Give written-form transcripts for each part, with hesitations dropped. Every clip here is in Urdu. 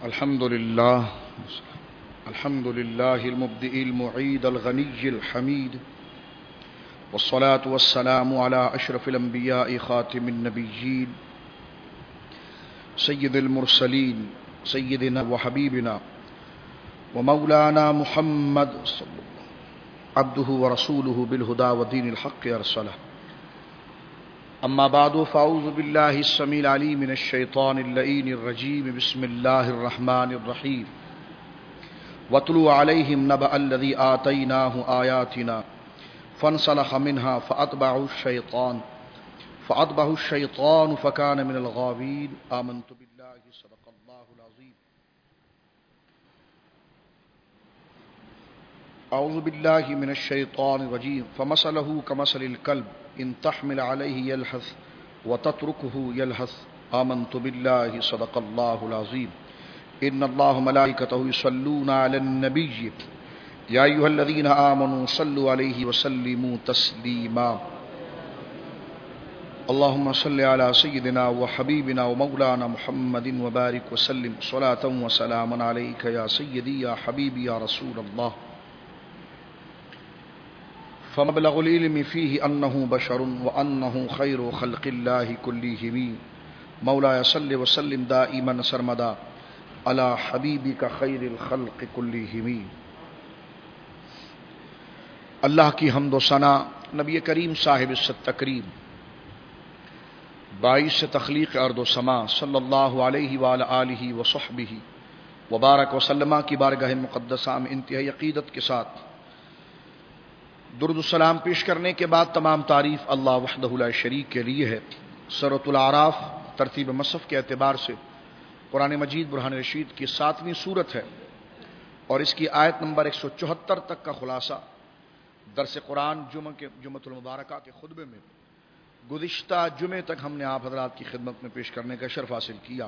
الحمد لله المبدئ المعيد الغني الحميد، والصلاة والسلام على أشرف الأنبياء خاتم النبيين سيد المرسلين سيدنا وحبيبنا ومولانا محمد صلى الله عبده ورسوله بالهدى ودين الحق أرسله. أما بعد، فأعوذ بالله السميع العليم من الشيطان اللئيم الرجيم. بسم الله الرحمن الرحيم. واتلو عليهم نبأ الذي آتيناه آياتنا فانسلخ منها فأتبعه الشيطان فكان من الغاوين. آمنت بالله صدق الله العظيم. أعوذ بالله من الشيطان الرجيم. فمثله كمثل الكلب إن تحمل عليه يلهث وتتركه يلهث. آمنت بالله صدق الله العظيم. إن الله ملائكته يصلون على النبي يا أيها الذين آمنوا صلوا عليه وسلموا تسليما. اللهم صل على سيدنا وحبيبنا ومولانا محمد وبارك وسلم صلاة وسلاما عليك يا سيدي يا حبيبي يا رسول الله. فمبلغ العلم فيه أنه بشر وأنه خير خلق الله كلهم. مولاي صل وسلم دائما سرمدا على حبيبك خير الخلق كلهم. اللہ کی حمد و ثنا نبی کریم صاحب الست تکریم باعث تخلیق ارض و سما صلی اللہ علیہ وآلہ آلہ وصحبہ وبارک وسلم کی بارگاہ مقدسہ میں انتہائی عقیدت کے ساتھ درود السلام پیش کرنے کے بعد تمام تعریف اللہ وحدہ لا شریک کے لیے ہے. سورۃ الاعراف ترتیب مصحف کے اعتبار سے قرآن مجید برہان رشید کی 7ویں سورت ہے اور اس کی آیت نمبر 174 تک کا خلاصہ درس قرآن جمعۃ المبارکہ کے خطبے میں گزشتہ جمعے تک ہم نے آپ حضرات کی خدمت میں پیش کرنے کا شرف حاصل کیا.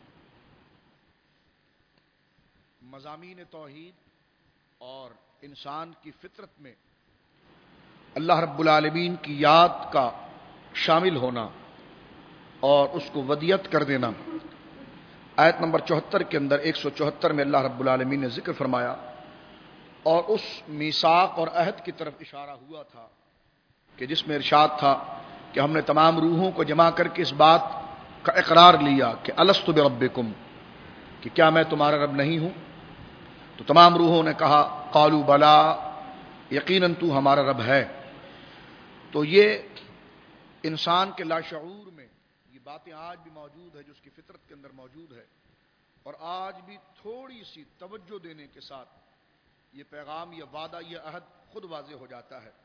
مضامین توحید اور انسان کی فطرت میں اللہ رب العالمین کی یاد کا شامل ہونا اور اس کو ودیت کر دینا. آیت نمبر 74 کے اندر 174 میں اللہ رب العالمین نے ذکر فرمایا اور اس میثاق اور عہد کی طرف اشارہ ہوا تھا کہ جس میں ارشاد تھا کہ ہم نے تمام روحوں کو جمع کر کے اس بات کا اقرار لیا کہ الست بربکم، کہ کیا میں تمہارا رب نہیں ہوں؟ تو تمام روحوں نے کہا قالوا بلا، یقیناً تو ہمارا رب ہے. تو یہ انسان کے لاشعور میں یہ باتیں آج بھی موجود ہے جو اس کی فطرت کے اندر موجود ہے، اور آج بھی تھوڑی سی توجہ دینے کے ساتھ یہ پیغام، یہ وعدہ، یہ عہد خود واضح ہو جاتا ہے.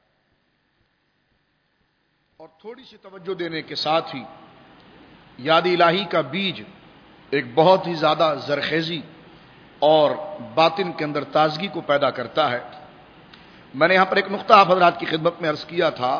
اور تھوڑی سی توجہ دینے کے ساتھ ہی یاد الہی کا بیج ایک بہت ہی زیادہ زرخیزی اور باطن کے اندر تازگی کو پیدا کرتا ہے. میں نے یہاں پر ایک نقطہ آپ حضرات کی خدمت میں عرض کیا تھا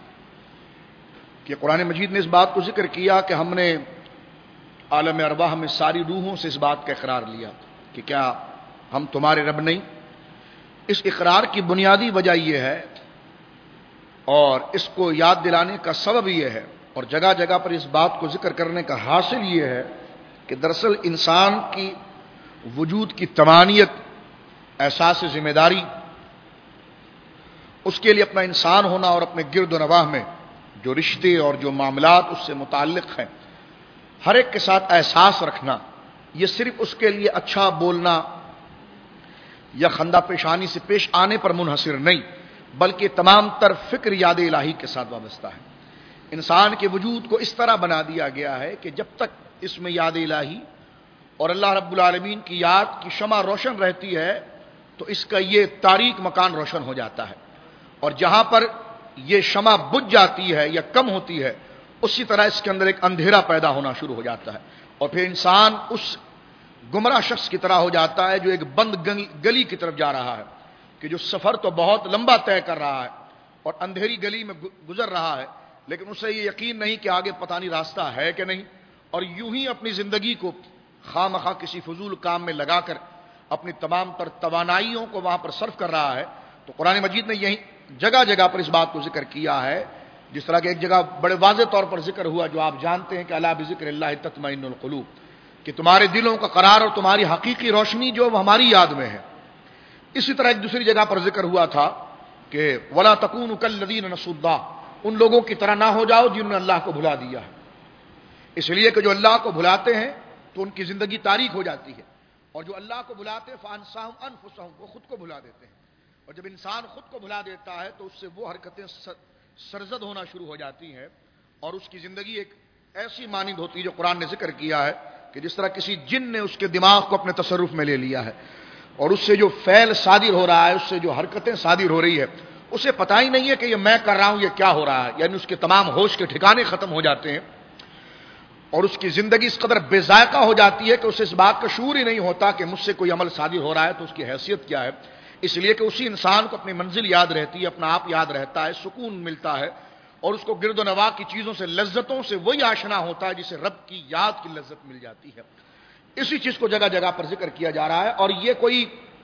کہ قرآن مجید نے اس بات کو ذکر کیا کہ ہم نے عالم ارواح میں ساری روحوں سے اس بات کا اقرار لیا کہ کیا ہم تمہارے رب نہیں. اس اقرار کی بنیادی وجہ یہ ہے اور اس کو یاد دلانے کا سبب یہ ہے اور جگہ جگہ پر اس بات کو ذکر کرنے کا حاصل یہ ہے کہ دراصل انسان کی وجود کی تمانیت، احساس ذمہ داری، اس کے لیے اپنا انسان ہونا اور اپنے گرد و نواح میں جو رشتے اور جو معاملات اس سے متعلق ہیں ہر ایک کے ساتھ احساس رکھنا، یہ صرف اس کے لیے اچھا بولنا یا خندہ پیشانی سے پیش آنے پر منحصر نہیں، بلکہ تمام تر فکر یاد الہی کے ساتھ وابستہ ہے. انسان کے وجود کو اس طرح بنا دیا گیا ہے کہ جب تک اس میں یاد الہی اور اللہ رب العالمین کی یاد کی شمع روشن رہتی ہے تو اس کا یہ تاریک مکان روشن ہو جاتا ہے، اور جہاں پر یہ شمع بجھ جاتی ہے یا کم ہوتی ہے اسی طرح اس کے اندر ایک اندھیرا پیدا ہونا شروع ہو جاتا ہے، اور پھر انسان اس گمراہ شخص کی طرح ہو جاتا ہے جو ایک بند گلی کی طرف جا رہا ہے، کہ جو سفر تو بہت لمبا طے کر رہا ہے اور اندھیری گلی میں گزر رہا ہے، لیکن اسے یہ یقین نہیں کہ آگے پتہ نہیں راستہ ہے کہ نہیں، اور یوں ہی اپنی زندگی کو خواہ مخواہ کسی فضول کام میں لگا کر اپنی تمام تر توانائیوں کو وہاں پر صرف کر رہا ہے. تو قرآن مجید نے یہی جگہ جگہ پر اس بات کو ذکر کیا ہے جس طرح کہ ایک جگہ بڑے واضح طور پر ذکر ہوا جو آپ جانتے ہیں کہ الا بذکر اللہ تطمئن القلوب، کہ تمہارے دلوں کا قرار اور تمہاری حقیقی روشنی جو وہ ہماری یاد میں ہے۔ اسی طرح ایک دوسری جگہ پر ذکر ہوا تھا کہ وَلَا تَكُونُوا كَالَّذِينَ نَسُوا اللَّهَ، ان لوگوں کی طرح نہ ہو جاؤ جنہوں نے اللہ کو بھلا دیا ہے۔ اس لیے کہ جو اللہ کو بھلاتے ہیں تو ان کی زندگی تاریک ہو جاتی ہے، اور جو اللہ کو بھلاتے ہیں فَأَنسَاهُمْ أَنفُسَهُمْ، وہ خود کو بھلا دیتے ہیں۔ اور جب انسان خود کو بھلا دیتا ہے تو اس سے وہ حرکتیں سرزد ہونا شروع ہو جاتی ہیں، اور اس کی زندگی ایک ایسی مانند ہوتی ہے جو قرآن نے ذکر کیا ہے کہ جس طرح کسی جن نے اس کے دماغ کو اپنے تصرف میں لے لیا ہے، اور اس سے جو فعل صادر ہو رہا ہے، اس سے جو حرکتیں صادر ہو رہی ہے، اسے پتہ ہی نہیں ہے کہ یہ میں کر رہا ہوں، یہ کیا ہو رہا ہے، یعنی اس کے تمام ہوش کے ٹھکانے ختم ہو جاتے ہیں، اور اس کی زندگی اس قدر بے ذائقہ ہو جاتی ہے کہ اسے اس بات کا شعور ہی نہیں ہوتا کہ مجھ سے کوئی عمل صادر ہو رہا ہے تو اس کی حیثیت کیا ہے۔ اس لیے کہ اسی انسان کو اپنی منزل یاد رہتی ہے، اپنا آپ یاد رہتا ہے، سکون ملتا ہے، اور اس کو گرد و نواح کی چیزوں سے، لذتوں سے وہی آشنا ہوتا ہے جسے رب کی یاد کی لذت مل جاتی ہے۔ اسی چیز کو جگہ جگہ پر ذکر کیا جا رہا ہے، اور یہ کوئی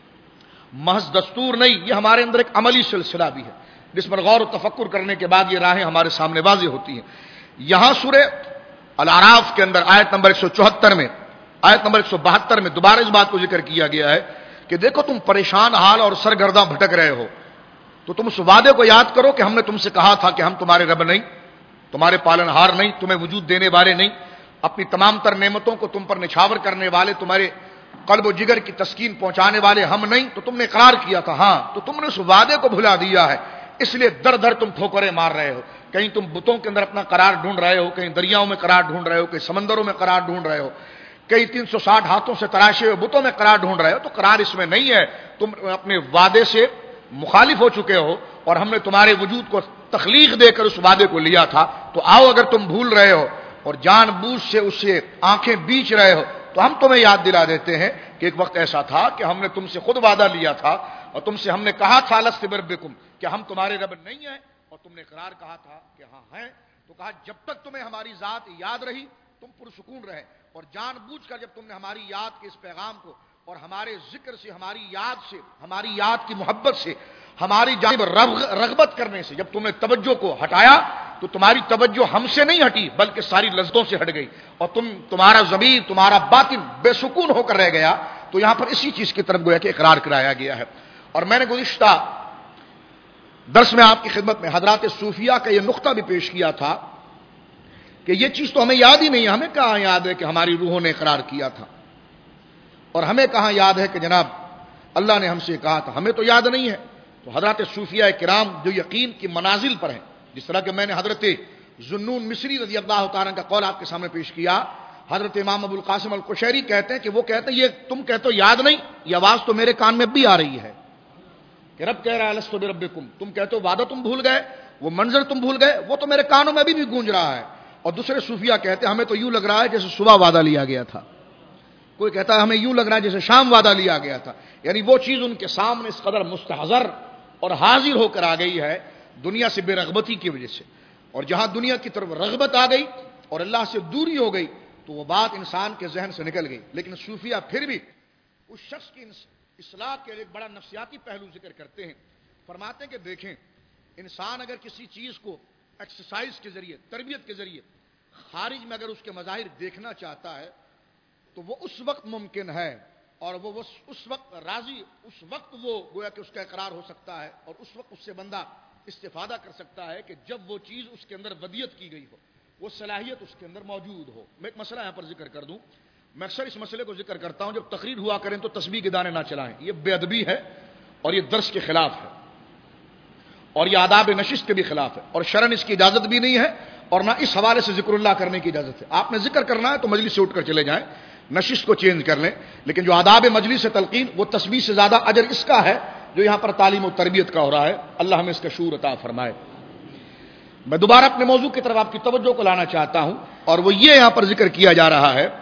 محض دستور نہیں، یہ ہمارے اندر ایک عملی سلسلہ بھی ہے جس پر غور و تفکر کرنے کے بعد یہ راہیں ہمارے سامنے واضح ہوتی ہیں۔ یہاں سورہ الاعراف کے اندر آیت نمبر 174 میں، آیت نمبر 172 میں دوبارہ اس بات کو ذکر کیا گیا ہے کہ دیکھو تم پریشان حال اور سرگرداں بھٹک رہے ہو، تو تم اس وعدے کو یاد کرو کہ ہم نے تم سے کہا تھا کہ ہم تمہارے رب نہیں، تمہارے پالن ہار نہیں، تمہیں وجود دینے والے نہیں، اپنی تمام تر نعمتوں کو تم پر نچھاور کرنے والے، تمہارے قلب و جگر کی تسکین پہنچانے والے ہم نہیں، تو تم نے اقرار کیا تھا، ہاں، تو تم نے اس وعدے کو بھلا دیا ہے، اس لیے در در تم ٹھوکریں مار رہے ہو، کہیں تم بتوں کے اندر اپنا قرار ڈھونڈ رہے ہو، کہیں دریاؤں میں قرار ڈھونڈ رہے ہو، کہیں سمندروں میں قرار ڈھونڈ رہے ہو، کئی 360 ہاتھوں سے تراشے ہوئے بتوں میں قرار ڈھونڈ رہے ہو، تو قرار اس میں نہیں ہے، تم اپنے وعدے سے مخالف ہو چکے ہو، اور ہم نے تمہارے وجود کو تخلیق دے کر اس وعدے کو لیا تھا، تو آؤ اگر تم بھول رہے ہو اور جان بوجھ سے اس سے آنکھیں بیچ رہے ہو تو ہم تمہیں یاد دلا دیتے ہیں کہ ایک وقت ایسا تھا کہ ہم نے تم سے خود وعدہ لیا تھا، اور تم سے ہم نے کہا تھا لست بربکم، کہ ہم تمہارے رب نہیں ہیں، اور تم نے اقرار کہا تھا کہ ہاں ہیں، تو کہا جب تک تمہیں ہماری ذات یاد رہی تم پرسکون رہے، اور جان بوجھ کر جب تم نے ہماری یاد کے اس پیغام کو اور ہمارے ذکر سے، ہماری یاد سے، ہماری یاد کی محبت سے، ہماری جانب رغبت کرنے سے جب تم نے توجہ کو ہٹایا تو تمہاری توجہ ہم سے نہیں ہٹی بلکہ ساری لذتوں سے ہٹ گئی، اور تمہارا ضمیر، تمہارا باطن بے سکون ہو کر رہ گیا۔ تو یہاں پر اسی چیز کی طرف گویا کہ اقرار کرایا گیا ہے۔ اور میں نے گزشتہ درس میں آپ کی خدمت میں حضرات صوفیہ کا یہ نقطہ بھی پیش کیا تھا کہ یہ چیز تو ہمیں یاد ہی نہیں ہے، ہمیں کہاں یاد ہے کہ ہماری روحوں نے اقرار کیا تھا، اور ہمیں کہاں یاد ہے کہ جناب اللہ نے ہم سے کہا تھا، ہمیں تو یاد نہیں ہے۔ تو حضرات صوفیہ کرام جو یقین کی منازل پر ہیں، جس طرح کہ میں نے حضرت ذوالنون مصری رضی اللہ تعالیٰ کا قول آپ کے سامنے پیش کیا، حضرت امام ابو القاسم القشیری کہتے ہیں کہ وہ کہتے ہیں یہ تم کہتے ہو یاد نہیں، یہ آواز تو میرے کان میں بھی آ رہی ہے کہ رب کہہ رہا ہے لست بربکم، تم کہتے ہو وعدہ تم بھول گئے، وہ منظر تم بھول گئے، وہ تو میرے کانوں میں بھی گونج رہا ہے۔ اور دوسرے صوفیہ کہتے ہیں ہمیں تو یوں لگ رہا ہے جیسے صبح وعدہ لیا گیا تھا، کوئی کہتا ہے ہمیں یوں لگ رہا ہے جیسے شام وعدہ لیا گیا تھا، یعنی وہ چیز ان کے سامنے اس قدر مستحضر اور حاضر ہو کر آ گئی ہے دنیا سے بے رغبتی کی وجہ سے، اور جہاں دنیا کی طرف رغبت آ گئی اور اللہ سے دوری ہو گئی تو وہ بات انسان کے ذہن سے نکل گئی۔ لیکن صوفیہ پھر بھی اس شخص کی اصلاح کے ایک بڑا نفسیاتی پہلو ذکر کرتے ہیں، فرماتے ہیں کہ دیکھیں انسان اگر کسی چیز کو ایکسرسائز کے ذریعے، تربیت کے ذریعے خارج میں اگر اس کے مظاہر دیکھنا چاہتا ہے تو وہ اس وقت ممکن ہے، اور وہ اس وقت راضی، اس وقت وہ گویا کہ اس کا اقرار ہو سکتا ہے، اور اس وقت اس سے بندہ استفادہ کر سکتا ہے کہ جب وہ چیز اس کے اندر ودیت کی گئی ہو، وہ صلاحیت اس کے اندر موجود ہو۔ میں ایک مسئلہ یہاں پر ذکر کر دوں، میں اکثر اس مسئلے کو ذکر کرتا ہوں، جب تقریر ہوا کریں تو تسبیح کے دانے نہ چلائیں، یہ بے ادبی ہے اور یہ درس کے خلاف ہے، اور یہ آداب نشست کے بھی خلاف ہے، اور شرعاً اس کی اجازت بھی نہیں ہے، اور نہ اس حوالے سے ذکر اللہ کرنے کی اجازت ہے۔ آپ نے ذکر کرنا ہے تو مجلس سے اٹھ کر چلے جائیں، نشست کو چینج کر لیں، لیکن جو آداب مجلس سے تلقین وہ تسبیح سے زیادہ اجر اس کا ہے جو یہاں پر تعلیم و تربیت کا ہو رہا ہے۔ اللہ ہمیں اس کا شعور عطا فرمائے۔ میں دوبارہ اپنے موضوع کی طرف آپ کی توجہ کو لانا چاہتا ہوں، اور وہ یہ یہاں پر ذکر کیا جا رہا ہے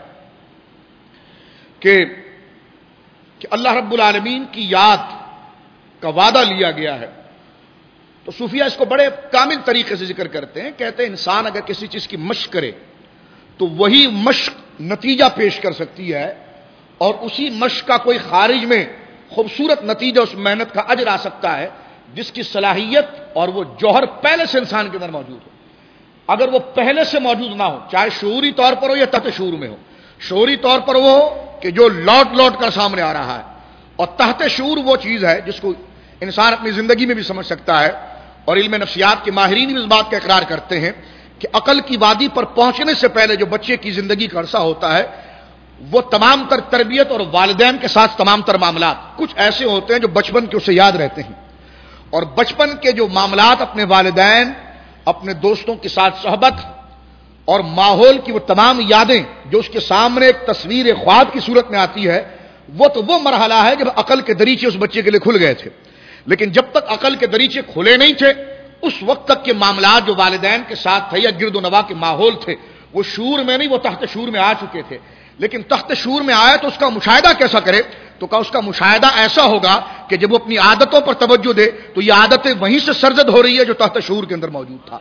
کہ اللہ رب العالمین کی یاد کا وعدہ لیا گیا ہے۔ تو صوفیہ اس کو بڑے کامل طریقے سے ذکر کرتے ہیں، کہتے ہیں انسان اگر کسی چیز کی مشق کرے تو وہی مشق نتیجہ پیش کر سکتی ہے، اور اسی مشق کا کوئی خارج میں خوبصورت نتیجہ، اس محنت کا اجر آ سکتا ہے جس کی صلاحیت اور وہ جوہر پہلے سے انسان کے اندر موجود ہو۔ اگر وہ پہلے سے موجود نہ ہو، چاہے شعوری طور پر ہو یا تحت شعور میں ہو، شعوری طور پر وہ کہ جو لوٹ لوٹ کر سامنے آ رہا ہے، اور تحت شعور وہ چیز ہے جس کو انسان اپنی زندگی میں بھی سمجھ سکتا ہے، اور علم نفسیات کے ماہرین بھی اس بات کا اقرار کرتے ہیں کہ عقل کی وادی پر پہنچنے سے پہلے جو بچے کی زندگی کا عرصہ ہوتا ہے وہ تمام تر تربیت اور والدین کے ساتھ تمام تر معاملات کچھ ایسے ہوتے ہیں جو بچپن کے اسے یاد رہتے ہیں، اور بچپن کے جو معاملات اپنے والدین، اپنے دوستوں کے ساتھ صحبت اور ماحول کی وہ تمام یادیں جو اس کے سامنے ایک تصویر خواب کی صورت میں آتی ہے، وہ مرحلہ ہے جب عقل کے دریچے اس بچے کے لیے کھل گئے تھے۔ لیکن جب تک عقل کے دریچے کھلے نہیں تھے اس وقت تک کے معاملات جو والدین کے ساتھ تھے یا گرد و نواح کے ماحول تھے وہ شعور میں نہیں، وہ تحت شعور میں آ چکے تھے۔ لیکن تحت شعور میں آیا تو اس کا مشاہدہ کیسا کرے؟ تو کہا اس کا مشاہدہ ایسا ہوگا کہ جب وہ اپنی عادتوں پر توجہ دے تو یہ عادتیں وہیں سے سرزد ہو رہی ہے جو تحت شعور کے اندر موجود تھا۔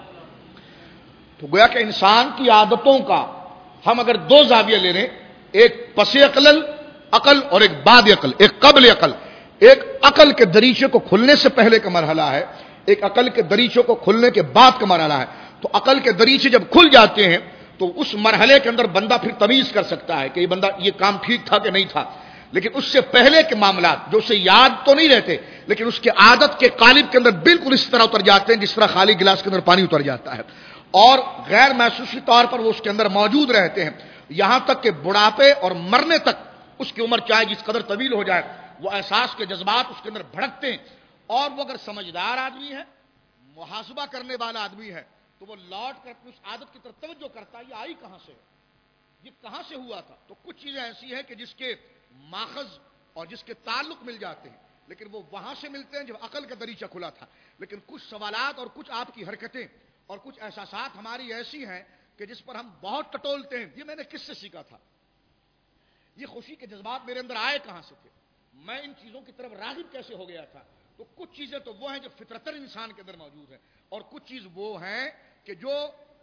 تو گویا کہ انسان کی عادتوں کا ہم اگر دو زاویے لے لیں، ایک پس عقل اور ایک بعد عقل، ایک قبل عقل، ایک عقل کے دریچے کو کھلنے سے پہلے کا مرحلہ ہے، ایک عقل کے دریچے کو کھلنے کے بعد کا مرحلہ ہے۔ تو عقل کے دریچے جب کھل جاتے ہیں تو اس مرحلے کے اندر بندہ پھر تمیز کر سکتا ہے کہ یہ بندہ یہ کام ٹھیک تھا کہ نہیں تھا۔ لیکن اس سے پہلے کے معاملات جو اسے یاد تو نہیں رہتے لیکن اس کے عادت کے قالب کے اندر بالکل اس طرح اتر جاتے ہیں جس طرح خالی گلاس کے اندر پانی اتر جاتا ہے، اور غیر محسوسی طور پر وہ اس کے اندر موجود رہتے ہیں یہاں تک کہ بڑھاپے اور مرنے تک اس کی عمر چاہے جس قدر طویل ہو جائے وہ احساس کے جذبات اس کے اندر بھڑکتے ہیں، اور وہ اگر سمجھدار آدمی ہے، محاسبہ کرنے والا آدمی ہے تو وہ لوٹ کر اپنی اس عادت کی طرف توجہ کرتا ہے، یہ آئی کہاں سے ہے، یہ کہاں سے ہوا تھا۔ تو کچھ چیزیں ایسی ہیں کہ جس کے ماخذ اور جس کے تعلق مل جاتے ہیں لیکن وہ وہاں سے ملتے ہیں جب عقل کا دریچہ کھلا تھا۔ لیکن کچھ سوالات اور کچھ آپ کی حرکتیں اور کچھ احساسات ہماری ایسی ہیں کہ جس پر ہم بہت ٹٹولتے ہیں، یہ میں نے کس سے سیکھا تھا، یہ خوشی کے جذبات میرے اندر آئے کہاں سے تھے، میں ان چیزوں کی طرف راغب کیسے ہو گیا تھا۔ تو کچھ چیزیں تو وہ ہیں جو فطرتاً انسان کے اندر موجود ہیں، اور کچھ چیز وہ ہیں کہ جو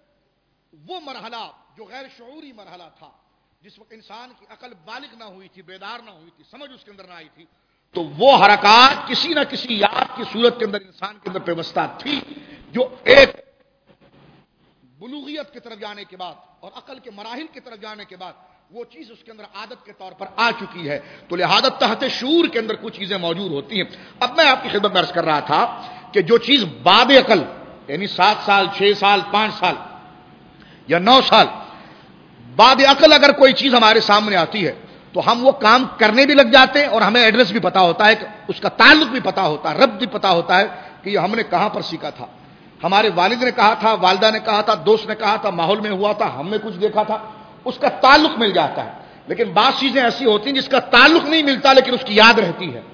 وہ مرحلہ جو غیر شعوری مرحلہ تھا جس وقت انسان کی عقل بالغ نہ ہوئی تھی، بیدار نہ ہوئی تھی، سمجھ اس کے اندر نہ آئی تھی، تو وہ حرکات کسی نہ کسی یاد کی صورت کے اندر انسان کے اندر پیوستہ تھی جو ایک بلوغیت کی طرف جانے کے بعد اور عقل کے مراحل کی طرف جانے کے بعد وہ چیز اس کے اندر عادت کے طور پر آ چکی ہے۔ تو لہذا تحت شعور کے اندر کچھ چیزیں موجود ہوتی ہیں۔ اب میں آپ کی خدمت میں عرض کر رہا تھا کہ جو چیز بعد عقل یعنی 7 سال 6 سال 5 سال یا 9 سال بعد عقل اگر کوئی چیز ہمارے سامنے آتی ہے تو ہم وہ کام کرنے بھی لگ جاتے ہیں اور ہمیں ایڈریس بھی پتا ہوتا ہے کہ اس کا تعلق بھی پتا ہوتا ہے، رب بھی پتا ہوتا ہے کہ یہ ہم نے کہاں پر سیکھا تھا، ہمارے والد نے کہا تھا، والدہ نے کہا تھا، دوست نے کہا تھا، ماحول میں ہوا تھا، ہم نے کچھ دیکھا تھا، اس کا تعلق مل جاتا ہے۔ لیکن بعض چیزیں ایسی ہوتی ہیں جس کا تعلق نہیں ملتا لیکن اس کی یاد رہتی ہے،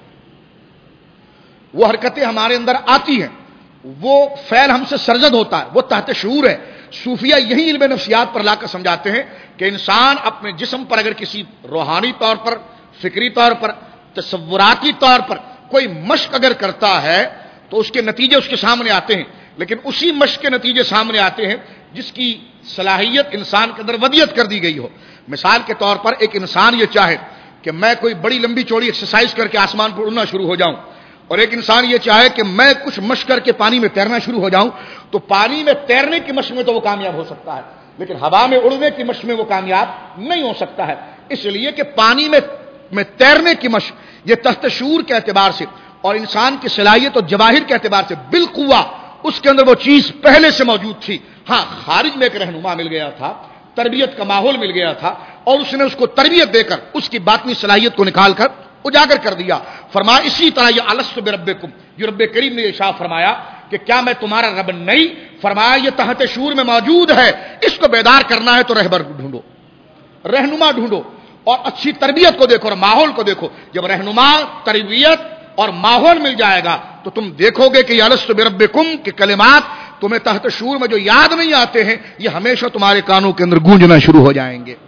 وہ حرکتیں ہمارے اندر آتی ہیں، وہ فعل ہم سے سرزد ہوتا ہے، وہ تحت شعور ہے۔ صوفیہ یہی علم نفسیات پر لا کر سمجھاتے ہیں کہ انسان اپنے جسم پر اگر کسی روحانی طور پر، فکری طور پر، تصوراتی طور پر کوئی مشق اگر کرتا ہے تو اس کے نتیجے اس کے سامنے آتے ہیں، لیکن اسی مشق کے نتیجے سامنے آتے ہیں جس کی صلاحیت انسان کے اندر ودیت کر دی گئی ہو۔ مثال کے طور پر ایک انسان یہ چاہے کہ میں کوئی بڑی لمبی چوڑی ایکسرسائز کر کے آسمان پر اڑنا شروع ہو جاؤں، اور ایک انسان یہ چاہے کہ میں کچھ مشق کر کے پانی میں تیرنا شروع ہو جاؤں، تو پانی میں تیرنے کی مشق میں تو وہ کامیاب ہو سکتا ہے لیکن ہوا میں اڑنے کی مشق میں وہ کامیاب نہیں ہو سکتا ہے، اس لیے کہ پانی میں تیرنے کی مشق یہ تحت شعور کے اعتبار سے اور انسان کی صلاحیت اور جواہر کے اعتبار سے بالقوہ اس کے اندر وہ چیز پہلے سے موجود تھی۔ ہاں، خارج میں ایک رہنما مل گیا تھا، تربیت کا ماحول مل گیا تھا، اور اس نے اس کو تربیت دے کر اس کی باطنی صلاحیت کو نکال کر اجاگر کر دیا۔ فرمایا اسی طرح یہ الست بربکم، جو رب کریم نے ارشاد فرمایا کہ کیا میں تمہارا رب نہیں؟ فرمایا یہ تحت شعور میں موجود ہے، اس کو بیدار کرنا ہے تو رہبر ڈھونڈو، رہنما ڈھونڈو، اور اچھی تربیت کو دیکھو اور ماحول کو دیکھو۔ جب رہنما، تربیت اور ماحول مل جائے گا تو تم دیکھو گے کہ یہ الست بربکم کے کلمات تمہیں تحت شعور میں جو یاد نہیں آتے ہیں یہ ہمیشہ تمہارے کانوں کے اندر گونجنا شروع ہو جائیں گے۔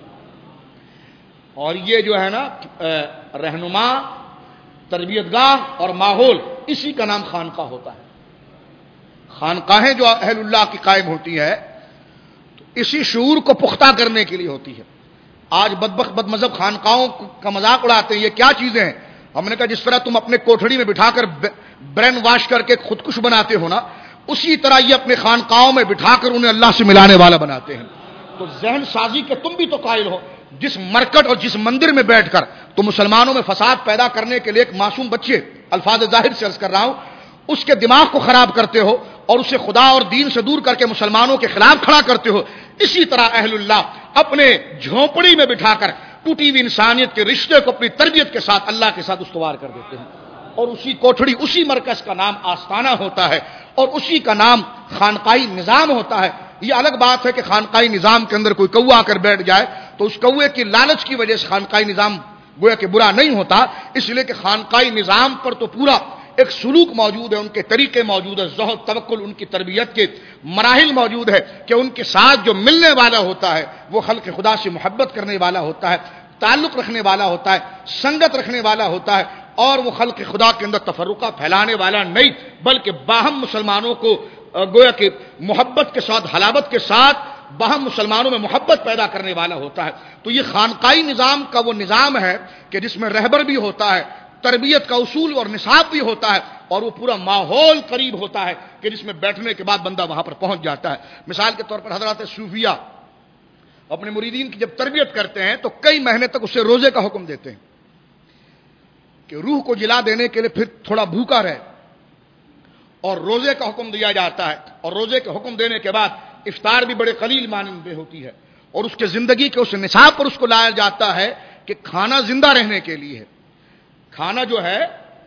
اور یہ جو ہے نا رہنما، تربیت گاہ اور ماحول، اسی کا نام خانقاہ ہوتا ہے۔ خانقاہیں جو اہل اللہ کی قائم ہوتی ہے تو اسی شعور کو پختہ کرنے کے لیے ہوتی ہے۔ آج بدبخت بد مذہب خانقاہوں کا مذاق اڑاتے ہیں، یہ کیا چیزیں ہیں؟ ہم نے کہا جس طرح تم اپنے کوٹھڑی میں بٹھا کر برین واش کر کے خودکش بناتے ہو نا، اسی طرح یہ اپنے خانقاہوں میں بٹھا کر انہیں اللہ سے ملانے والا بناتے ہیں۔ تو ذہن سازی کے تم بھی تو قائل ہو، جس مرکٹ اور جس مندر میں بیٹھ کر تو مسلمانوں میں فساد پیدا کرنے کے لیے ایک معصوم بچے، الفاظ ظاہر سے عرض کر رہا ہوں، اس کے دماغ کو خراب کرتے ہو اور اسے خدا اور دین سے دور کر کے مسلمانوں کے خلاف کھڑا کرتے ہو، اسی طرح اہل اللہ اپنے جھونپڑی میں بٹھا کر ٹوٹی ہوئی انسانیت کے رشتے کو اپنی تربیت کے ساتھ اللہ کے ساتھ استوار کر دیتے ہیں، اور اسی کوٹھڑی، اسی مرکز کا نام آستانہ ہوتا ہے اور اسی کا نام خانقاہی نظام ہوتا ہے۔ یہ الگ بات ہے کہ خانقاہی نظام کے اندر کوئی کوا آ کر بیٹھ جائے تو اس کوے کی لالچ کی وجہ سے خانقاہی نظام گویا کہ برا نہیں ہوتا، اس لیے کہ خانقاہی نظام پر تو پورا ایک سلوک موجود ہے، ان کے طریقے موجود ہے، زہد، توکل، ان کی تربیت کے مراحل موجود ہے کہ ان کے ساتھ جو ملنے والا ہوتا ہے وہ خلق خدا سے محبت کرنے والا ہوتا ہے، تعلق رکھنے والا ہوتا ہے، سنگت رکھنے والا ہوتا ہے، اور وہ خلق خدا کے اندر تفرقہ پھیلانے والا نہیں، بلکہ باہم مسلمانوں کو گویا کہ محبت کے ساتھ، حلاوت کے ساتھ باہم مسلمانوں میں محبت پیدا کرنے والا ہوتا ہے۔ تو یہ خانقاہی نظام کا وہ نظام ہے کہ جس میں رہبر بھی ہوتا ہے، تربیت کا اصول اور نصاب بھی ہوتا ہے، اور وہ پورا ماحول قریب ہوتا ہے کہ جس میں بیٹھنے کے بعد بندہ وہاں پر پہنچ جاتا ہے۔ مثال کے طور پر حضرات صوفیہ اپنے مریدین کی جب تربیت کرتے ہیں تو کئی مہینے تک اسے روزے کا حکم دیتے ہیں کہ روح کو جلا دینے کے لیے پھر تھوڑا بھوکا رہے، اور روزے کا حکم دیا جاتا ہے، اور روزے کے حکم دینے کے بعد افطار بھی بڑے قلیل مانندے ہوتی ہے، اور اس کے زندگی کے اس نصاب پر اس کو لایا جاتا ہے کہ کھانا زندہ رہنے کے لیے ہے، کھانا جو ہے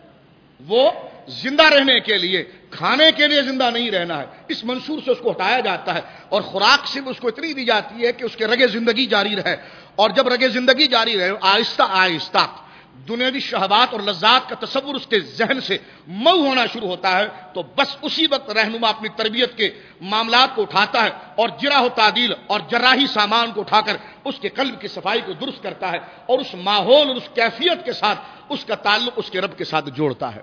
وہ زندہ رہنے کے لیے، کھانے کے لیے زندہ نہیں رہنا ہے، اس منشور سے اس کو ہٹایا جاتا ہے، اور خوراک صرف اس کو اتنی دی جاتی ہے کہ اس کے رگے زندگی جاری رہے، اور جب رگے زندگی جاری رہے آہستہ آہستہ دنیاوی شہوات اور لذات کا تصور اس کے ذہن سے مئو ہونا شروع ہوتا ہے، تو بس اسی وقت رہنما اپنی تربیت کے معاملات کو اٹھاتا ہے اور جرح و تعدیل اور جراحی سامان کو اٹھا کر اس کے قلب کی صفائی کو درست کرتا ہے، اور اس ماحول اور اس کیفیت کے ساتھ اس کا تعلق اس کے رب کے ساتھ جوڑتا ہے۔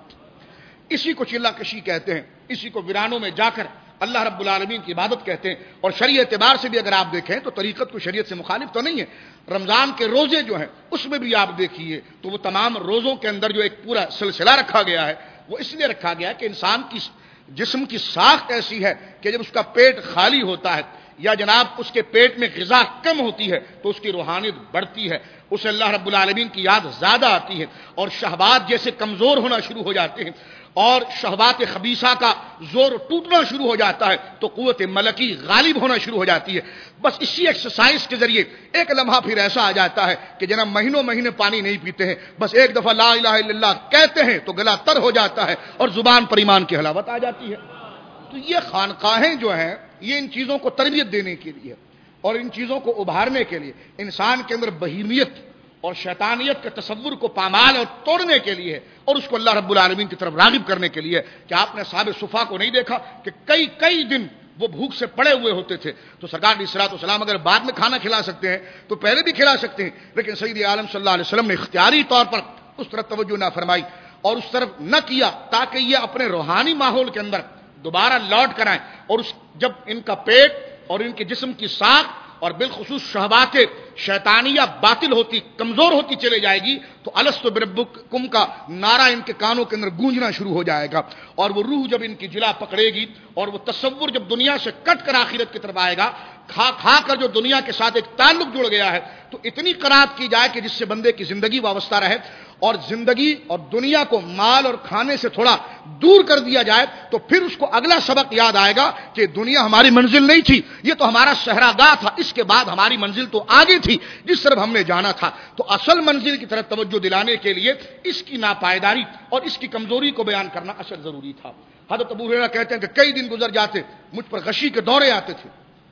اسی کو چلہ کشی کہتے ہیں، اسی کو ویرانوں میں جا کر اللہ رب العالمین کی عبادت کہتے ہیں، اور شرعی اعتبار سے بھی اگر آپ دیکھیں تو طریقت کو شریعت سے مخالف تو نہیں ہے۔ رمضان کے روزے جو ہیں اس میں بھی آپ دیکھیے تو وہ تمام روزوں کے اندر جو ایک پورا سلسلہ رکھا گیا ہے وہ اس لیے رکھا گیا ہے کہ انسان کی جسم کی ساخت ایسی ہے کہ جب اس کا پیٹ خالی ہوتا ہے یا جناب اس کے پیٹ میں غذا کم ہوتی ہے تو اس کی روحانیت بڑھتی ہے، اسے اللہ رب العالمین کی یاد زیادہ آتی ہے، اور شہوات جیسے کمزور ہونا شروع ہو جاتے ہیں اور شہوات خبیثہ کا زور ٹوٹنا شروع ہو جاتا ہے تو قوت ملکی غالب ہونا شروع ہو جاتی ہے۔ بس اسی ایکسرسائز کے ذریعے ایک لمحہ پھر ایسا آ جاتا ہے کہ جناب مہینوں مہینے پانی نہیں پیتے ہیں، بس ایک دفعہ لا الہ الا اللہ کہتے ہیں تو گلا تر ہو جاتا ہے اور زبان پر ایمان کی حلاوت آ جاتی ہے۔ تو یہ خانقاہیں جو ہیں یہ ان چیزوں کو تربیت دینے کے لیے اور ان چیزوں کو ابھارنے کے لیے، انسان کے اندر بہیمیت اور شیطانیت کے تصور کو پامال اور توڑنے کے لیے، اور اس کو اللہ رب العالمین کی طرف راغب کرنے کے لیے۔ کہ آپ نے اصحاب صفا کو نہیں دیکھا کہ کئی دن وہ بھوک سے پڑے ہوئے ہوتے تھے، تو سرکار علیہ الصلوۃ والسلام اگر بعد میں کھانا کھلا سکتے ہیں تو پہلے بھی کھلا سکتے ہیں، لیکن سید عالم صلی اللہ علیہ وسلم نے اختیاری طور پر اس طرف توجہ نہ فرمائی اور اس طرف نہ کیا تاکہ یہ اپنے روحانی ماحول کے اندر دوبارہ لوٹ کر آئیں، اور جب ان کا پیٹ اور ان کے جسم کی ساخت اور بالخصوص شہوات شیطانیہ باطل ہوتی، کمزور ہوتی چلے جائے گی تو الست بربکم کا نعرہ ان کے کانوں کے اندر گونجنا شروع ہو جائے گا، اور وہ روح جب ان کی جلا پکڑے گی اور وہ تصور جب دنیا سے کٹ کر آخرت کی طرف آئے گا، کھا کر جو دنیا کے ساتھ ایک تعلق جڑ گیا ہے، تو اتنی قرات کی جائے کہ جس سے بندے کی زندگی وابستہ رہے، اور زندگی اور دنیا کو مال اور کھانے سے تھوڑا دور کر دیا جائے تو پھر اس کو اگلا سبق یاد آئے گا کہ دنیا ہماری منزل نہیں تھی، یہ تو ہمارا صحراگاہ تھا، اس کے بعد ہماری منزل تو آگے تھی جس طرف ہم نے جانا تھا۔ تو اصل منزل کی طرف توجہ دلانے کے لیے اس کی ناپائیداری اور اس کی کمزوری کو بیان کرنا اشد ضروری تھا۔ حضرت ابو ہریرہ کہتے ہیں کہ کئی دن گزر جاتے، مجھ پر غشی کے دورے آتے تھے،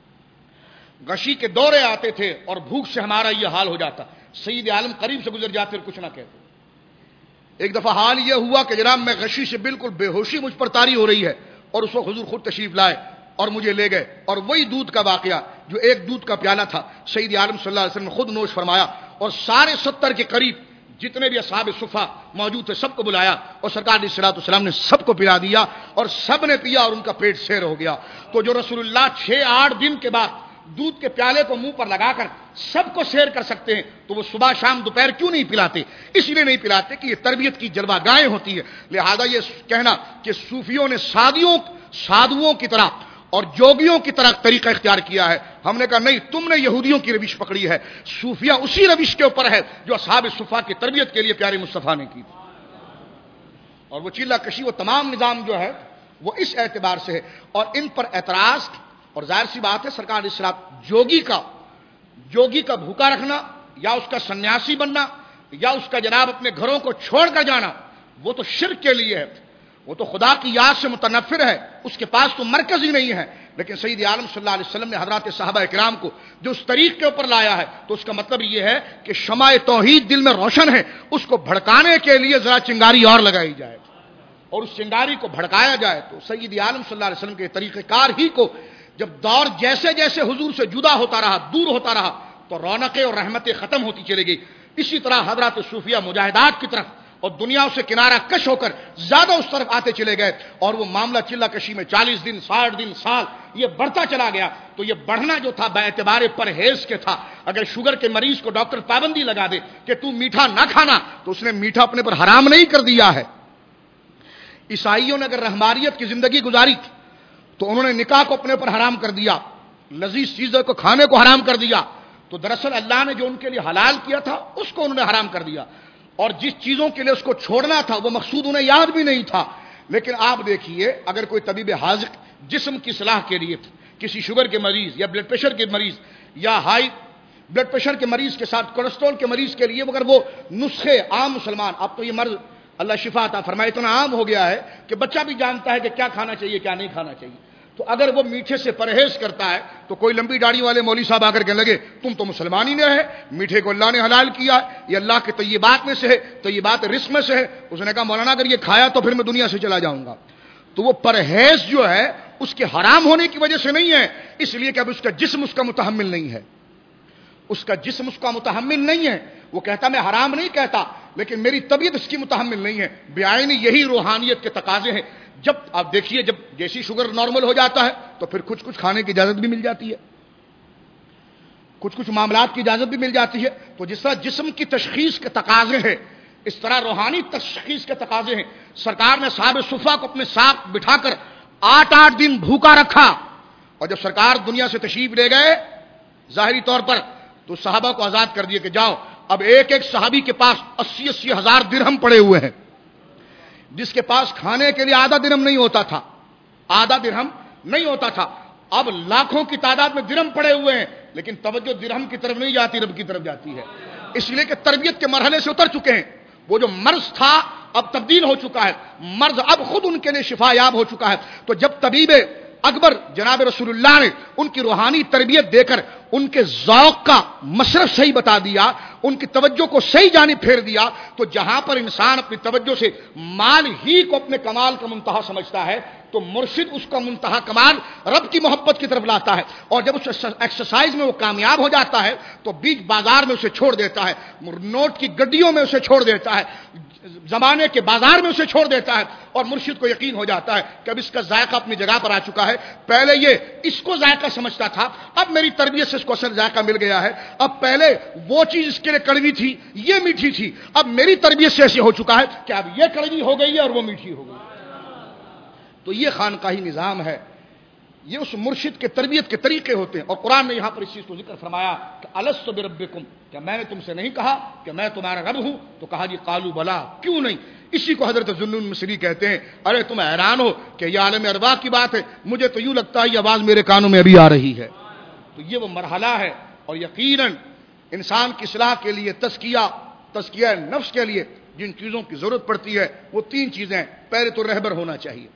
غشی کے دورے آتے تھے اور بھوک سے ہمارا یہ حال ہو جاتا، سید عالم قریب سے گزر جاتے اور کچھ نہ کہتے۔ ایک دفعہ حال یہ ہوا کہ جناب میں غشی سے بالکل بے ہوشی مجھ پر طاری ہو رہی ہے، اور اس وقت حضور خود تشریف لائے اور مجھے لے گئے، اور وہی دودھ کا واقعہ جو ایک دودھ کا پیالہ تھا سید عالم صلی اللہ علیہ وسلم نے خود نوش فرمایا، اور سارے 70 کے قریب جتنے بھی اصحاب صفا موجود تھے سب کو بلایا، اور سرکار علیہ الصلوۃ والسلام نے سب کو پلا دیا، اور سب نے پیا اور ان کا پیٹ سیر ہو گیا۔ تو جو رسول اللہ 6-8 دن کے بعد دودھ کے پیالے کو منہ پر لگا کر سب کو سیر کر سکتے ہیں تو وہ صبح شام دوپہر کیوں نہیں پلاتے؟ اس لیے نہیں پلاتے کہ یہ تربیت کی جلوہ گاہیں ہوتی ہے۔ لہذا یہ کہنا کہ صوفیوں نے سادھوؤں کی طرح اور جوگیوں کی طرح طریقہ اختیار کیا ہے. ہم نے کہا نہیں، تم نے یہودیوں کی روش پکڑی ہے. صوفیہ اسی روش کے اوپر ہے جو اصحاب صفا کی تربیت کے لیے پیارے مصطفیٰ نے کی تھی. اور وہ چیلہ کشی، وہ تمام نظام جو ہے وہ اس اعتبار سے ہے. اور ان پر اعتراض، اور ظاہر سی بات ہے سرکار اسلام جوگی کا بھوکا رکھنا یا اس کا سنیاسی بننا یا اس کا جناب اپنے گھروں کو چھوڑ کر جانا، وہ تو شرک کے لیے ہے، وہ تو خدا کی یاد سے متنفر ہے، اس کے پاس تو مرکز ہی نہیں ہے. لیکن سید عالم صلی اللہ علیہ وسلم نے حضرات صحابہ کرام کو جو اس طریق کے اوپر لایا ہے، تو اس کا مطلب یہ ہے کہ شمع توحید دل میں روشن ہے، اس کو بھڑکانے کے لیے ذرا چنگاری اور لگائی جائے اور اس چنگاری کو بھڑکایا جائے. تو سید عالم صلی اللہ علیہ وسلم کے طریقہ کار ہی کو جب دور جیسے جیسے حضور سے جدا ہوتا رہا، دور ہوتا رہا، تو رونقیں اور رحمتیں ختم ہوتی چلی گئی. اسی طرح حضرات صوفیہ مجاہدات کی طرف اور دنیا سے کنارہ کش ہو کر زیادہ اس طرف آتے چلے گئے، اور وہ معاملہ چلہ کشی میں 40 دن 60 دن سال یہ بڑھتا چلا گیا. تو یہ بڑھنا جو تھا باعتبار پرہیز کے تھا. اگر شوگر کے مریض کو ڈاکٹر پابندی لگا دے کہ تو میٹھا نہ کھانا، تو اس نے میٹھا اپنے پر حرام نہیں کر دیا ہے. عیسائیوں نے اگر رحمانیت کی زندگی گزاری تو انہوں نے نکاح کو اپنے پر حرام کر دیا، لذیذ چیزوں کو کھانے کو حرام کر دیا. تو دراصل اللہ نے جو ان کے لیے حلال کیا تھا اس کو انہوں نے حرام کر دیا، اور جس چیزوں کے لیے اس کو چھوڑنا تھا وہ مقصود انہیں یاد بھی نہیں تھا. لیکن آپ دیکھیے، اگر کوئی طبیب حاذق جسم کی اصلاح کے لیے کسی شوگر کے مریض یا بلڈ پریشر کے مریض یا ہائی بلڈ پریشر کے مریض کے ساتھ کولیسٹرول کے مریض کے لیے اگر وہ نسخے عام مسلمان، اب تو یہ مرض اللہ شفا عطا فرمائے اتنا عام ہو گیا ہے کہ بچہ بھی جانتا ہے کہ کیا کھانا چاہیے کیا نہیں کھانا چاہیے. تو اگر وہ میٹھے سے پرہیز کرتا ہے تو کوئی لمبی داڑھی والے مولوی صاحب آ کر کہنے لگے تم تو مسلمان ہی نہیں ہے، میٹھے کو اللہ نے حلال کیا، یہ اللہ کے طیبات میں سے ہے، طیبات رزق میں سے ہے. اس نے کہا مولانا اگر یہ کھایا تو پھر میں دنیا سے چلا جاؤں گا. تو وہ پرہیز جو ہے اس کے حرام ہونے کی وجہ سے نہیں ہے، اس لیے کہ اب اس کا جسم اس کا متحمل نہیں ہے. اس کا جسم اس کا متحمل نہیں ہے. وہ کہتا میں حرام نہیں کہتا، لیکن میری طبیعت اس کی متحمل نہیں ہے. بیعینی یہی روحانیت کے تقاضے ہیں. جب آپ دیکھیے، جب جیسی شوگر نارمل ہو جاتا ہے تو پھر کچھ کھانے کی اجازت بھی مل جاتی ہے، کچھ معاملات کی اجازت بھی مل جاتی ہے. تو جس طرح جسم کی تشخیص کے تقاضے ہیں، اس طرح روحانی تشخیص کے تقاضے ہیں. سرکار نے صحابہ صفا کو اپنے ساتھ بٹھا کر 8 دن بھوکا رکھا، اور جب سرکار دنیا سے تشریف لے گئے ظاہری طور پر تو صحابہ کو آزاد کر دیا کہ جاؤ. اب ایک صحابی کے پاس 80 ہزار درہم پڑے ہوئے ہیں، جس کے پاس کھانے کے لیے آدھا درہم نہیں ہوتا تھا. اب لاکھوں کی تعداد میں درہم پڑے ہوئے ہیں، لیکن توجہ درہم کی طرف نہیں جاتی، رب کی طرف جاتی ہے. اس لیے کہ تربیت کے مرحلے سے اتر چکے ہیں. وہ جو مرض تھا اب تبدیل ہو چکا ہے، مرض اب خود ان کے لیے شفا یاب ہو چکا ہے. تو جب طبیب اکبر جناب رسول اللہ نے ان کی روحانی تربیت دے کر ان کے ذوق کا مصرف صحیح بتا دیا، ان کی توجہ کو صحیح جانب پھیر دیا، تو جہاں پر انسان اپنی توجہ سے مال ہی کو اپنے کمال کا منتہا سمجھتا ہے، تو مرشد اس کا منتہا کمال رب کی محبت کی طرف لاتا ہے. اور جب اس ایکسرسائز میں وہ کامیاب ہو جاتا ہے تو بیچ بازار میں اسے چھوڑ دیتا ہے، نوٹ کی گڈیوں میں اسے چھوڑ دیتا ہے، زمانے کے بازار میں اسے چھوڑ دیتا ہے، اور مرشد کو یقین ہو جاتا ہے کہ اب اس کا ذائقہ اپنی جگہ پر آ چکا ہے. پہلے یہ اس کو ذائقہ سمجھتا تھا، اب میری تربیت سے اس کو اصل ذائقہ مل گیا ہے. اب پہلے وہ چیز اس کے لیے کڑوی تھی، یہ میٹھی تھی، اب میری تربیت سے ایسے ہو چکا ہے کہ اب یہ کڑوی ہو گئی ہے اور وہ میٹھی ہو گئی. تو یہ خانقاہی نظام ہے، یہ اس مرشد کے تربیت کے طریقے ہوتے ہیں. اور قرآن نے یہاں پر اس چیز کو ذکر فرمایا کہ الست بربکم، کیا میں نے تم سے نہیں کہا کہ میں تمہارا رب ہوں؟ تو کہا جی قالوا بلا، کیوں نہیں. اسی کو حضرت ذوالنون مصری کہتے ہیں ارے تم حیران ہو کہ یہ عالم ارواح کی بات ہے، مجھے تو یوں لگتا ہے یہ آواز میرے کانوں میں ابھی آ رہی ہے. تو یہ وہ مرحلہ ہے. اور یقیناً انسان کی اصلاح کے لیے تزکیہ نفس کے لیے جن چیزوں کی ضرورت پڑتی ہے وہ 3 چیزیں. پہلے تو رہبر ہونا چاہیے،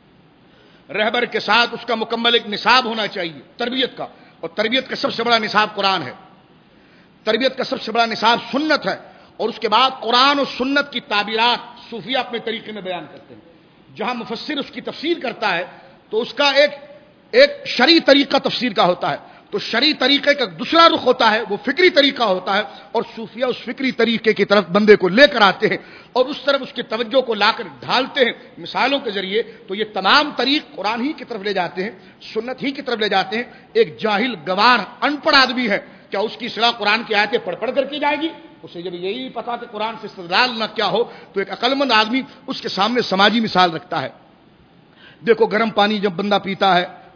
رہبر کے ساتھ اس کا مکمل ایک نصاب ہونا چاہیے تربیت کا. اور تربیت کا سب سے بڑا نصاب قرآن ہے، تربیت کا سب سے بڑا نصاب سنت ہے. اور اس کے بعد قرآن اور سنت کی تعبیرات صوفیہ اپنے طریقے میں بیان کرتے ہیں. جہاں مفسر اس کی تفسیر کرتا ہے تو اس کا ایک شرعی طریقہ تفسیر کا ہوتا ہے. تو شرعی طریقے کا دوسرا رخ ہوتا ہے، وہ فکری طریقہ ہوتا ہے. اور صوفیہ اس فکری طریقے کی طرف بندے کو لے کر آتے ہیں اور اس طرف اس کی توجہ کو لا کر ڈھالتے ہیں مثالوں کے ذریعے. تو یہ تمام طریق قرآن ہی کی طرف لے جاتے ہیں، سنت ہی کی طرف لے جاتے ہیں. ایک جاہل گوار ان پڑھ آدمی ہے، کیا اس کی اصلاح قرآن کی آیتیں پڑھ کر کی جائے گی؟ اسے جب یہی پتا کہ قرآن سے استدلال نہ کیا ہو تو ایک عقل مند آدمی اس کے سامنے سماجی مثال رکھتا ہے. دیکھو گرم پانی جب بندہ پیتا ہے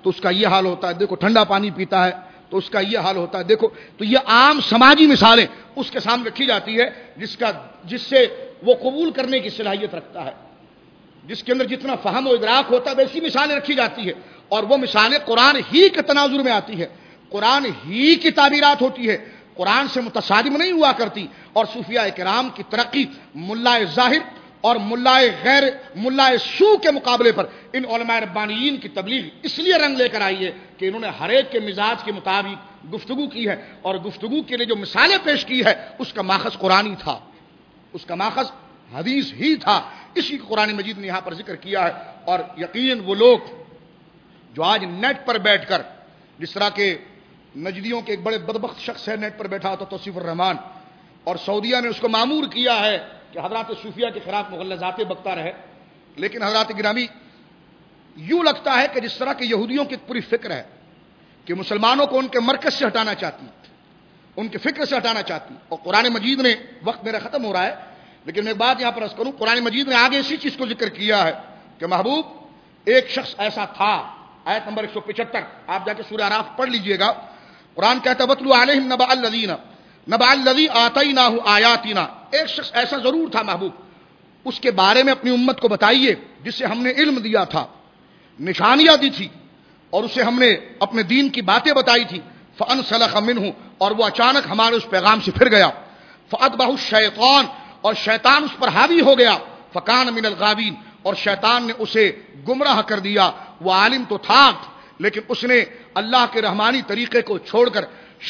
تو اس کا یہ حال ہوتا ہے، دیکھو ٹھنڈا پانی پیتا ہے تو اس کا یہ حال ہوتا ہے، دیکھو. تو یہ عام سماجی مثالیں اس کے سامنے رکھی جاتی ہے جس سے وہ قبول کرنے کی صلاحیت رکھتا ہے، جس کے اندر جتنا فہم و ادراک ہوتا ہے ویسی مثالیں رکھی جاتی ہے، اور وہ مثالیں قرآن ہی کے تناظر میں آتی ہے، قرآن ہی کی تعبیرات ہوتی ہے، قرآن سے متصادم نہیں ہوا کرتی. اور صوفیاء کرام کی ترقی ملائے ظاہر اور ملائے سو کے مقابلے پر ان علماء ربانیین کی تبلیغ اس لیے رنگ لے کر آئی ہے کہ انہوں نے ہر ایک کے مزاج کے مطابق گفتگو کی ہے، اور گفتگو کے لیے جو مثالیں پیش کی ہے اس کا ماخذ قرآنی تھا، اس کا ماخذ حدیث ہی تھا. اسی کو قرآن مجید نے یہاں پر ذکر کیا ہے. اور یقیناً وہ لوگ جو آج نیٹ پر بیٹھ کر، جس طرح کے نجدیوں کے ایک بڑے بدبخت شخص ہے، نیٹ پر بیٹھا ہوتا توصیف الرحمان، اور سعودیہ نے اس کو معمور کیا ہے کہ حضرات صوفیہ کے خلاف مغلظاتیں بکتا رہے. لیکن حضرات گرامی، یوں لگتا ہے کہ جس طرح کے یہودیوں کی پوری فکر ہے کہ مسلمانوں کو ان کے مرکز سے ہٹانا چاہتی، ان کے فکر سے ہٹانا چاہتی. اور قرآن مجید نے، وقت میرا ختم ہو رہا ہے لیکن میں ایک بات یہاں پر عرض کروں، قرآن مجید نے آگے اسی چیز کو ذکر کیا ہے کہ محبوب ایک شخص ایسا تھا. آیت نمبر 175 آپ جا کے سورہ اعراف پڑھ لیجئے گا. قرآن کہتا ہے وَاتْلُ عَلَيْهِمْ نَبَأَ الَّذِي آتَيْنَاهُ آیَاتِنَا. ایک شخص ایسا ضرور تھا محبوب، اس کے بارے میں اپنی امت کو بتائیے جسے ہم نے علم دیا تھا، نشانیاں دی تھی، اور اسے ہم نے اپنے دین کی باتیں بتائی تھی. فَأَنْسَلَخَ مِنْهُ، اور وہ اچانک ہمارے اس پیغام سے پھر گیا. فَأَتْبَعَهُ الشَّيْطَانُ، اور شیطان اس پر حاوی ہو گیا. فَكَانَ مِنَ الْغَاوِينَ، اور شیطان نے اسے گمراہ کر دیا. وہ عالم تو تھا لیکن اس نے اللہ کے رحمانی طریقے کو چھوڑ کر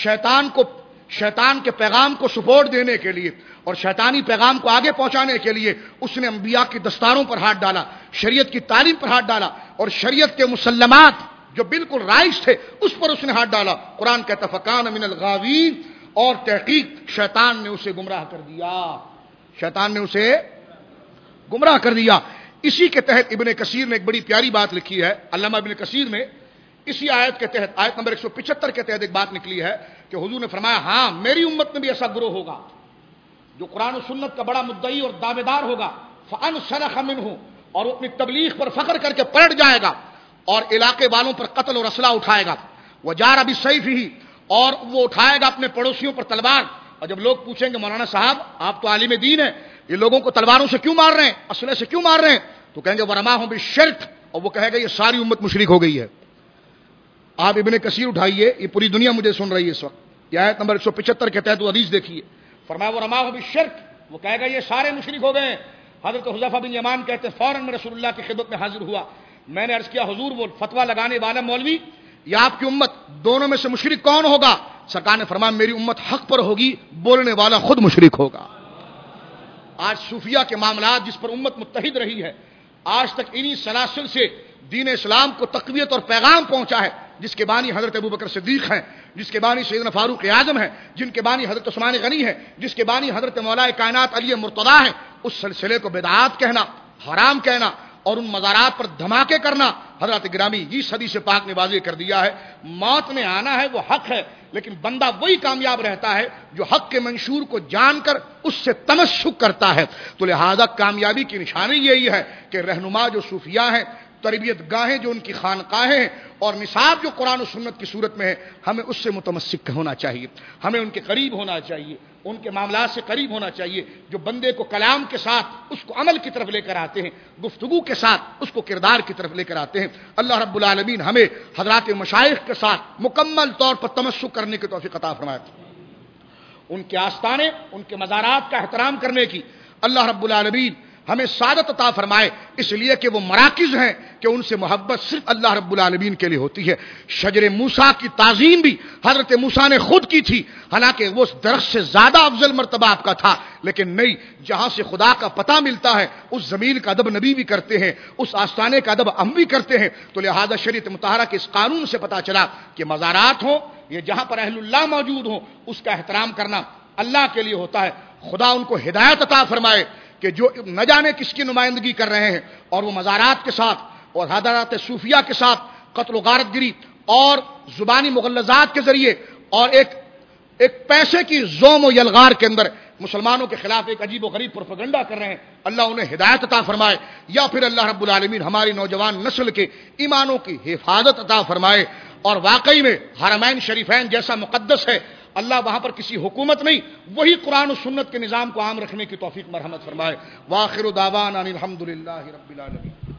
شیطان کے پیغام کو سپورٹ دینے کے لیے اور شیطانی پیغام کو آگے پہنچانے کے لیے اس نے انبیاء کی دستاروں پر ہاتھ ڈالا، شریعت کی تعلیم پر ہاتھ ڈالا، اور شریعت کے مسلمات جو بالکل رائج تھے اس پر اس نے ہاتھ ڈالا. قرآن کہتا فَكَانَ مِنَ الْغَاوِينَ، اور تحقیق شیطان نے اسے گمراہ کر دیا، شیطان نے اسے گمراہ کر دیا. اسی کے تحت ابن کثیر نے ایک بڑی پیاری بات لکھی ہے. علامہ ابن کثیر میں اسی آیت کے تحت، آیت نمبر 175 کے تحت ایک بات نکلی ہے کہ حضور نے فرمایا ہاں میری امت میں بھی ایسا گروہ ہوگا جو قرآن و سنت کا بڑا مدعی اور دعوے دار ہوگا. فَأَنْسَلَخَ مِنْهُ، اور وہ اپنی تبلیغ پر فخر کر کے پلٹ جائے گا اور علاقے والوں پر قتل اور اسلحہ اٹھائے گا. وَجَارَ بِسَيْفِهِ، اور وہ اٹھائے گا اپنے پڑوسیوں پر تلوار. اور جب لوگ پوچھیں گے مولانا صاحب آپ تو عالم دین ہیں، یہ لوگوں کو تلواروں سے کیوں مار رہے ہیں، اسلحے سے کیوں مار رہے ہیں، تو کہیں گے وَرَمَاهُم بِالشِّرْكِ، اور وہ کہے گا یہ ساری امت مشرک ہو گئی ہے. آپ ابن کثیر اٹھائیے، یہ پوری دنیا مجھے سن رہی ہے اس وقت. یہ آیت نمبر 175 کے تحت وہ حدیث دیکھیے، فرمایا وَرَمَاهُم بِالشِّرْكِ، وہ کہے گا یہ سارے مشرک ہو گئے ہیں. حضرت حذیفہ بن یمان کہتے ہیں فوراً میں رسول اللہ کی خدمت میں حاضر ہوا. میں نے عرض کیا حضور وہ فتویٰ لگانے والا مولوی یا آپ کی امت، دونوں میں سے مشرک کون ہوگا؟ سرکار نے فرمایا میری امت حق پر ہوگی، بولنے والا خود مشرک ہوگا. آج صوفیہ کے معاملات جس پر امت متحد رہی ہے، آج تک انہی سلاسل سے دین اسلام کو تقویت اور پیغام پہنچا ہے، جس کے بانی حضرت ابوبکر صدیق ہیں، جس کے بانی سیدنا فاروق اعظم ہیں، جن کے بانی حضرت عثمان غنی ہیں، جس کے بانی حضرت مولا کائنات علی مرتضیٰ ہیں. اس سلسلے کو بدعات کہنا، حرام کہنا اور ان مزارات پر دھماکے کرنا، حضرت گرامی جس حدیث پاک نے واضح کر دیا ہے موت نے آنا ہے وہ حق ہے، لیکن بندہ وہی کامیاب رہتا ہے جو حق کے منشور کو جان کر اس سے تمسک کرتا ہے. تو لہذا کامیابی کی نشانی یہی ہے کہ رہنما جو صوفیاء ہیں، تربیت گاہیں جو ان کی خانقاہیں ہیں، اور نصاب جو قرآن و سنت کی صورت میں ہے، ہمیں اس سے متمسک ہونا چاہیے، ہمیں ان کے قریب ہونا چاہیے، ان کے معاملات سے قریب ہونا چاہیے جو بندے کو کلام کے ساتھ اس کو عمل کی طرف لے کر آتے ہیں، گفتگو کے ساتھ اس کو کردار کی طرف لے کر آتے ہیں. اللہ رب العالمین ہمیں حضرات مشائخ کے ساتھ مکمل طور پر تمسک کرنے کی توفیق عطا فرمائے، ان کے آستانے، ان کے مزارات کا احترام کرنے کی اللہ رب العالمین ہمیں سعادت عطا فرمائے، اس لیے کہ وہ مراکز ہیں کہ ان سے محبت صرف اللہ رب العالمین کے لیے ہوتی ہے. شجر موسیٰ کی تعظیم بھی حضرت موسیٰ نے خود کی تھی، حالانکہ وہ اس درخت سے زیادہ افضل مرتبہ آپ کا تھا، لیکن نہیں، جہاں سے خدا کا پتہ ملتا ہے اس زمین کا ادب نبی بھی کرتے ہیں، اس آستانے کا ادب ہم بھی کرتے ہیں. تو لہذا شریعت مطہرہ کے اس قانون سے پتہ چلا کہ مزارات ہوں یہ جہاں پر اہل اللہ موجود ہوں، اس کا احترام کرنا اللہ کے لیے ہوتا ہے. خدا ان کو ہدایت عطا فرمائے کہ جو نہ جانے کس کی نمائندگی کر رہے ہیں اور وہ مزارات کے ساتھ اور حضرات صوفیہ کے ساتھ قتل و غارت گری اور زبانی مغلظات کے ذریعے اور ایک پیسے کی زوم و یلغار کے اندر مسلمانوں کے خلاف ایک عجیب و غریب پروپیگنڈا کر رہے ہیں، اللہ انہیں ہدایت عطا فرمائے، یا پھر اللہ رب العالمین ہماری نوجوان نسل کے ایمانوں کی حفاظت عطا فرمائے، اور واقعی میں حرمین شریفین جیسا مقدس ہے، اللہ وہاں پر کسی حکومت نہیں، وہی قرآن و سنت کے نظام کو عام رکھنے کی توفیق مرحمت فرمائے۔ وآخر دعوانا ان الحمد للہ رب العالمین۔